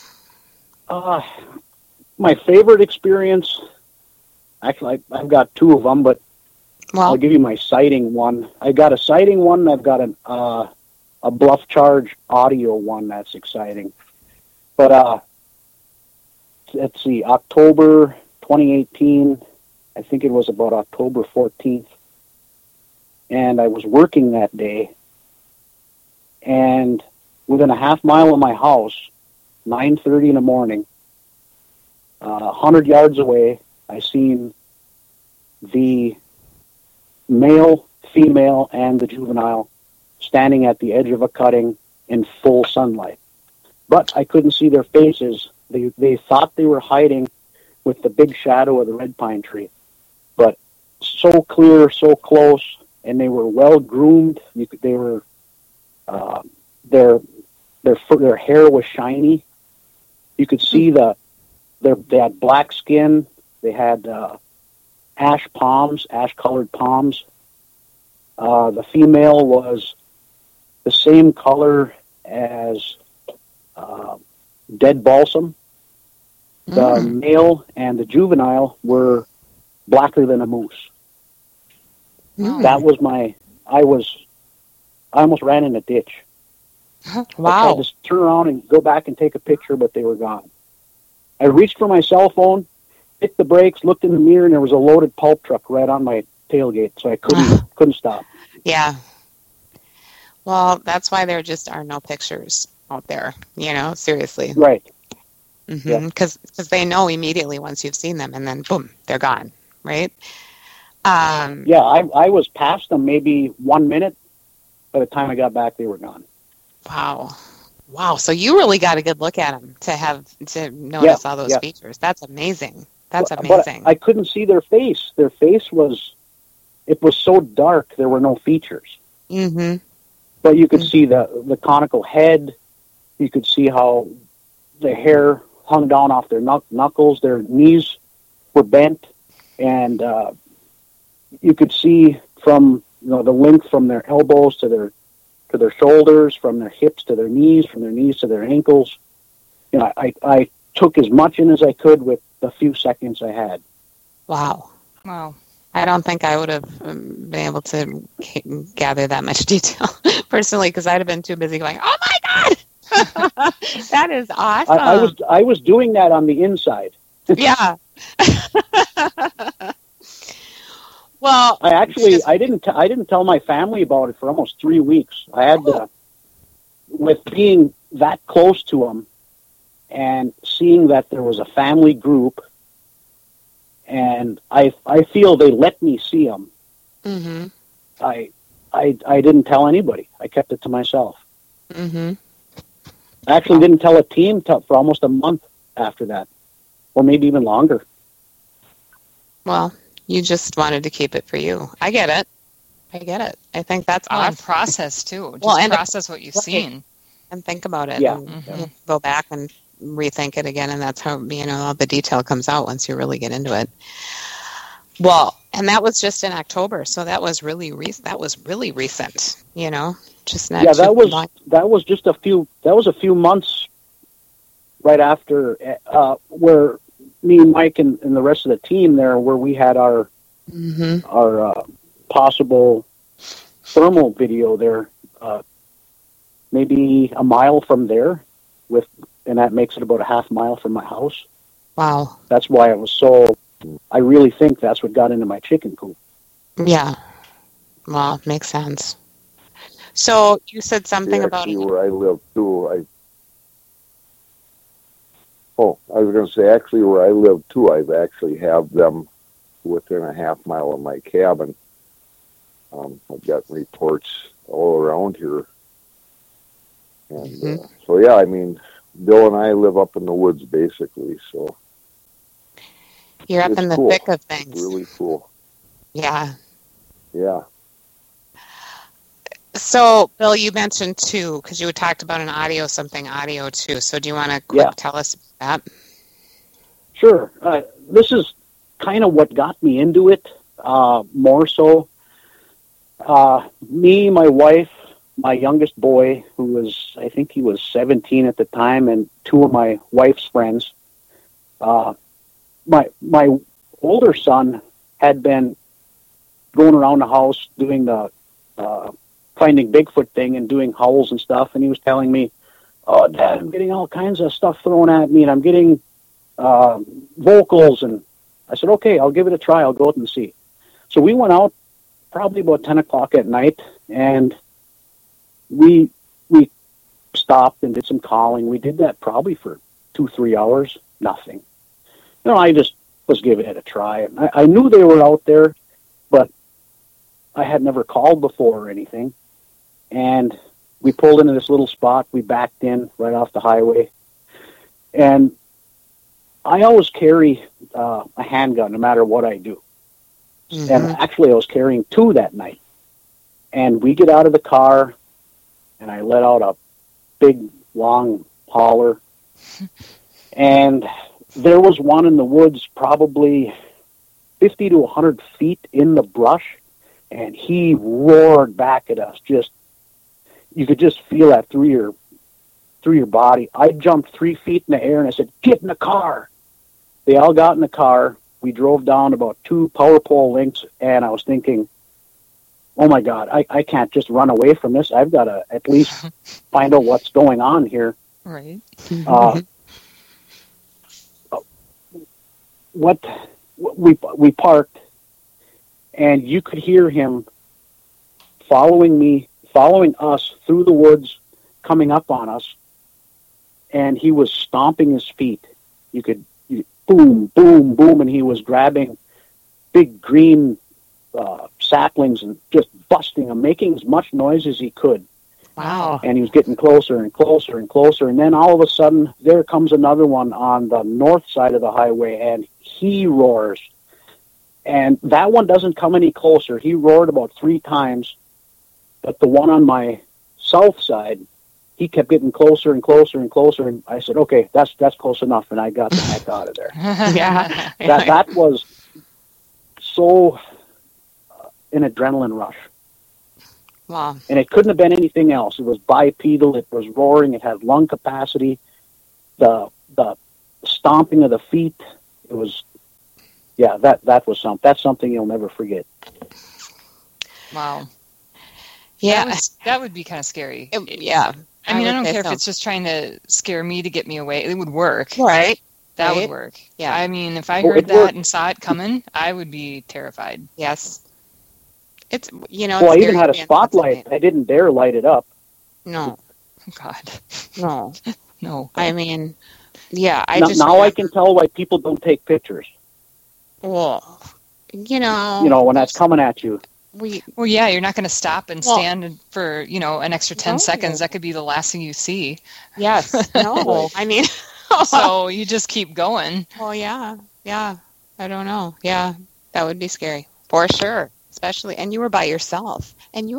My favorite experience, actually, I've got two of them, but I'll give you my sighting one. I got a sighting one, and I've got a bluff charge audio one that's exciting. But let's see, October 2018, I think it was about October 14th, and I was working that day, and within a half mile of my house, 9:30 in the morning, 100 yards away, I seen the male, female, and the juvenile standing at the edge of a cutting in full sunlight. But I couldn't see their faces. They thought they were hiding with the big shadow of the red pine tree. But so clear, so close, and they were well groomed. They were their hair was shiny. You could see they had black skin. They had ash colored palms. The female was the same color as dead balsam. The male and the juvenile were blacker than a moose. That was I almost ran in a ditch. Wow. I tried to turn around and go back and take a picture, but they were gone. I reached for my cell phone, hit the brakes, looked in the mirror, and there was a loaded pulp truck right on my tailgate, so I couldn't stop. Yeah. Well, that's why there just are no pictures out there, seriously. Right. Mm-hmm. Because they know immediately once you've seen them, and then, boom, they're gone, right? Yeah, I was past them maybe 1 minute. By the time I got back, they were gone. Wow. So you really got a good look at them to notice all those features. That's amazing. That's amazing. But I couldn't see their face. Their face was so dark, there were no features. Mm-hmm. But you could see the conical head. You could see how the hair hung down off their knuckles. Their knees were bent. And you could see from the length from their elbows to their shoulders, from their hips to their knees, from their knees to their ankles. I took as much in as I could with the few seconds I had. Wow. I don't think I would have been able to gather that much detail personally, because I'd have been too busy going, "Oh my God, that is awesome!" I was doing that on the inside. Yeah. Well, I didn't tell my family about it for almost 3 weeks. I had with being that close to them and seeing that there was a family group, and I feel they let me see them. Mm-hmm. I didn't tell anybody. I kept it to myself. Mm-hmm. I actually didn't tell a team for almost a month after that, or maybe even longer. Well, you just wanted to keep it for you. I get it. I think that's awesome. And process, too. Just process what you've seen. And think about it. Yeah. And go back and rethink it again, and that's how, all the detail comes out once you really get into it. Well, and that was just in October, so that was really recent, just not that was just a few months right after where me and Mike and the rest of the team there, where we had our possible thermal video there, maybe a mile from there, and that makes it about a half mile from my house. Wow. That's why it was so. I really think that's what got into my chicken coop. Yeah. Well, makes sense. So you said something about actually where I live too. I was going to say actually where I live too. I've actually have them within a half mile of my cabin. I've got reports all around here, and so yeah. I mean, Bill and I live up in the woods basically. So you're up in the thick of things. It's really cool. Yeah. Yeah. So, Bill, you mentioned too, because you had talked about an audio too. So do you want to tell us about that? Sure. This is kind of what got me into it, more so. Me, my wife, my youngest boy, I think he was 17 at the time, and two of my wife's friends. My older son had been going around the house doing the Finding Bigfoot thing and doing howls and stuff, and he was telling me, "Oh, Dad, I'm getting all kinds of stuff thrown at me, and I'm getting vocals." And I said, "Okay, I'll give it a try. I'll go out and see." So we went out probably about 10 o'clock at night, and we stopped and did some calling. We did that probably for 2-3 hours. Nothing. I just was giving it a try. I knew they were out there, but I had never called before or anything. And we pulled into this little spot. We backed in right off the highway. And I always carry a handgun no matter what I do. Mm-hmm. And actually I was carrying two that night. And we get out of the car, and I let out a big, long holler. And there was one in the woods probably 50 to 100 feet in the brush. And he roared back at us. You could just feel that through your body. I jumped 3 feet in the air and I said, "Get in the car." They all got in the car. We drove down about 2 power pole lengths, and I was thinking, oh my God, I can't just run away from this. I've got to at least find out what's going on here. Right. We parked, and you could hear him following us through the woods, coming up on us, and he was stomping his feet. You could boom, boom, boom, and he was grabbing big green saplings and just busting them, making as much noise as he could. Wow. And he was getting closer and closer and closer, and then all of a sudden, there comes another one on the north side of the highway, and he roars. And that one doesn't come any closer. He roared about 3 times, but the one on my south side, he kept getting closer and closer and closer, and I said, "Okay, that's close enough," and I got the heck out of there. Yeah. That was so an adrenaline rush. Wow. And it couldn't have been anything else. It was bipedal, it was roaring, it had lung capacity, the stomping of the feet, it was, yeah, that was something. That's something you'll never forget. Wow. Yeah. That would be kind of scary. Yeah. I mean, I don't care if it's just trying to scare me to get me away. It would work. Right. That would work. Yeah. I mean, if I heard that and saw it coming, I would be terrified. Yes. It's, Well, I even had a spotlight. I didn't dare light it up. No. God. No. No. I mean, yeah. Now I can tell why people don't take pictures. Well, when that's coming at you. Well, yeah, you're not going to stop and stand for, an extra 10 seconds. That could be the last thing you see. Yes. No. I mean. So you just keep going. Well, yeah. Yeah. I don't know. Yeah. That would be scary. For sure. Especially, and you were by yourself.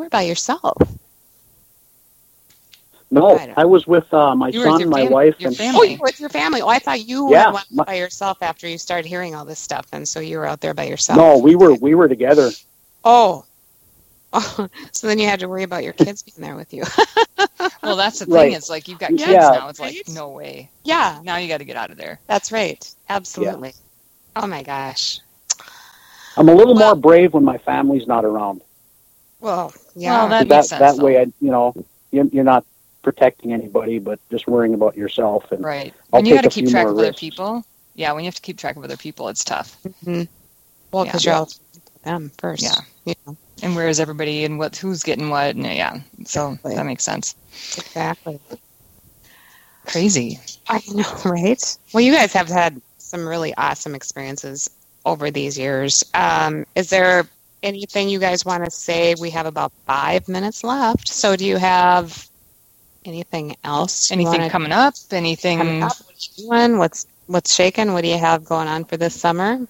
No, I was with my son, my wife, and family. Oh, you were with your family. Oh, I thought you went by yourself after you started hearing all this stuff, and so you were out there by yourself. No, we were together. Oh, so then you had to worry about your kids being there with you. Well, that's the thing. Right. It's like you've got kids now. It's like, no way. Yeah. Now you got to get out of there. That's right. Absolutely. Yeah. Oh my gosh. I'm a little more brave when my family's not around. Well, yeah. Well, that makes sense. That way, you're not protecting anybody, but just worrying about yourself. And right. When you got to keep track of other people. Yeah, when you have to keep track of other people, it's tough. Mm-hmm. Well, because you're all with them first. Yeah. And where is everybody and who's getting what? And yeah, so exactly. That makes sense. Exactly. Crazy. I know, right? Well, you guys have had some really awesome experiences over these years. Is there anything you guys want to say? We have about 5 minutes left. So do you have anything else? Anything coming up? Anything coming up? What are you doing? What's shaking? What do you have going on for this summer?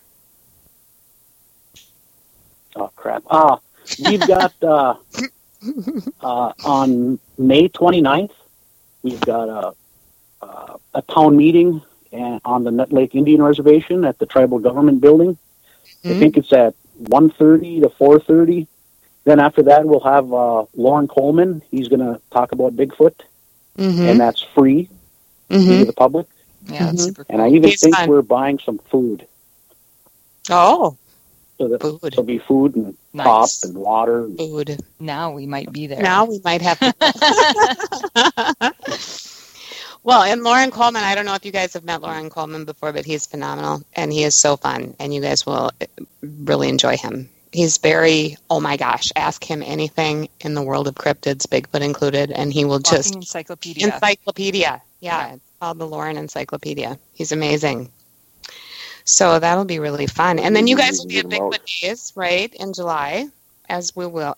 Oh, crap. We've got on May 29th, we've got a town meeting on the Nut Lake Indian Reservation at the Tribal Government Building. Mm-hmm. I think it's at 1:30 to 4:30. Then after that, we'll have Lauren Coleman. He's going to talk about Bigfoot, and that's free to the public. Yeah, that's super cool. And I even think we're buying some food. Oh, so that food. There'll be food and pop and water. Food. Now we might be there. Now we might have to. Well, and Lauren Coleman, I don't know if you guys have met Lauren Coleman before, but he's phenomenal, and he is so fun, and you guys will really enjoy him. He's very, oh my gosh, ask him anything in the world of cryptids, Bigfoot included, and he will just... Encyclopedia. Yeah, it's called the Lauren Encyclopedia. He's amazing. So that'll be really fun. And then you guys will be at Bigfoot Days, right, in July, as we will,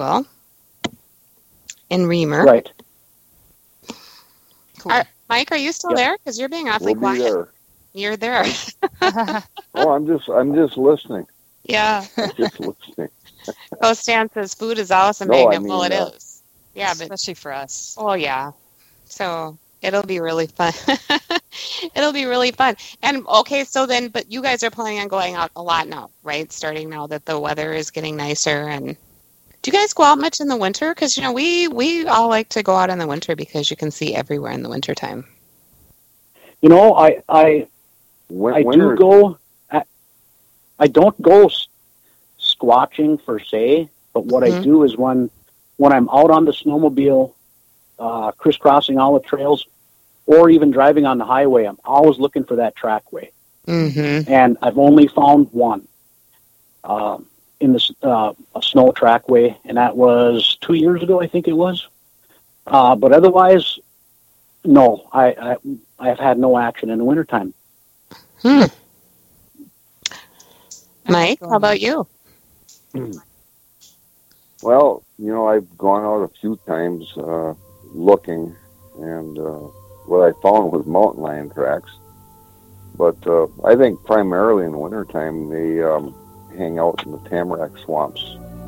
in Reamer. Right. Cool. Mike, are you still there? Because you're being awfully quiet. There. You're there. Oh, I'm just listening. Yeah. Just listening. Stan says food is awesome. Well, it is. Yeah, but especially for us. Oh, yeah. So it'll be really fun. It'll be really fun. And okay, so then, but you guys are planning on going out a lot now, right? Starting now that the weather is getting nicer. And do you guys go out much in the winter? Because we all like to go out in the winter because you can see everywhere in the wintertime. I do go. I don't go squatching per se, but what I do is when I'm out on the snowmobile, crisscrossing all the trails, or even driving on the highway, I'm always looking for that trackway. Mm-hmm. And I've only found one in the a snow trackway, and that was 2 years ago, I think it was. But otherwise, no, I've had no action in the wintertime. Mike, how about you? Well, I've gone out a few times looking, and what I found was mountain lion tracks. But I think primarily in the wintertime, they hang out in the tamarack swamps.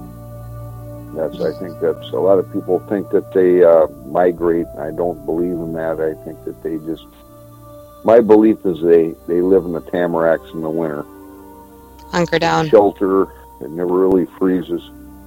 I think that's a lot of people think that they migrate. I don't believe in that. I think that they just... My belief is they live in the tamaracks in the winter. Hunker down. Shelter. It never really freezes.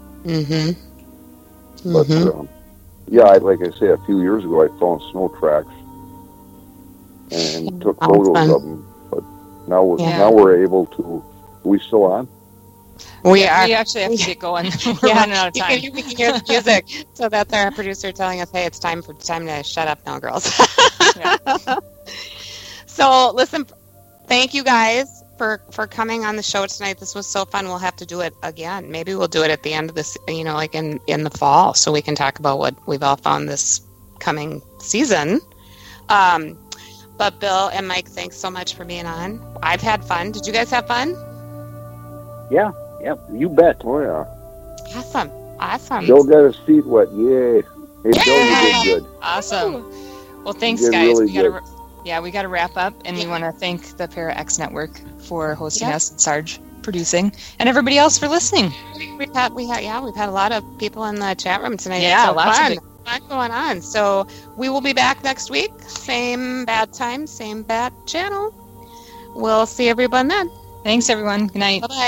Mm-hmm. But, like I say, a few years ago, I found snow tracks and took photos of them. But now we're able to... Are we still on? We are. We actually have to get going. We're running out of time. We can hear the music. So that's our producer telling us, hey, it's time to shut up now, girls. So, listen, thank you guys for coming on the show tonight. This was so fun. We'll have to do it again. Maybe we'll do it at the end of this, like in the fall, so we can talk about what we've all found this coming season. But Bill and Mike, thanks so much for being on. I've had fun. Did you guys have fun? Yeah, you bet. Oh, yeah. Awesome. Bill got his feet wet. Yay. Hey, Bill, you did good. Awesome. Well, thanks, guys. Really we got to wrap up, and we want to thank the Para X Network for hosting us, and Sarge producing, and everybody else for listening. We've had a lot of people in the chat room tonight. Yeah, so lots of fun going on. So we will be back next week. Same bad time, same bad channel. We'll see everyone then. Thanks, everyone. Good night. Bye-bye.